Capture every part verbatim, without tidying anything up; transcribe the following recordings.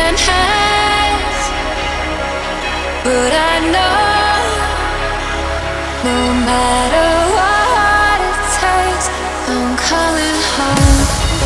hands, but I know no matter what it takes, I'm coming home.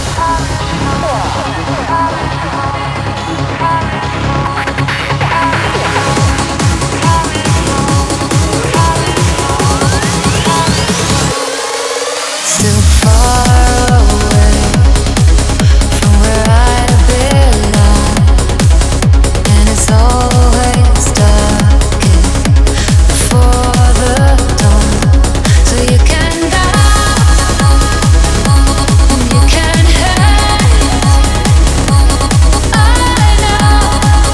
Still far away from where I belong, and it's always darkest before the dawn. So you can doubt, you can hate. I know,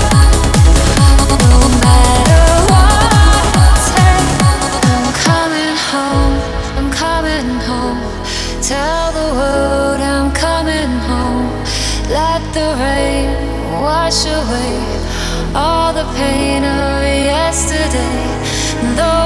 no matter what it takes, I'm coming home. I'm coming home. Tell the world I'm coming home. Let the rain wash away all the pain of yesterday. Though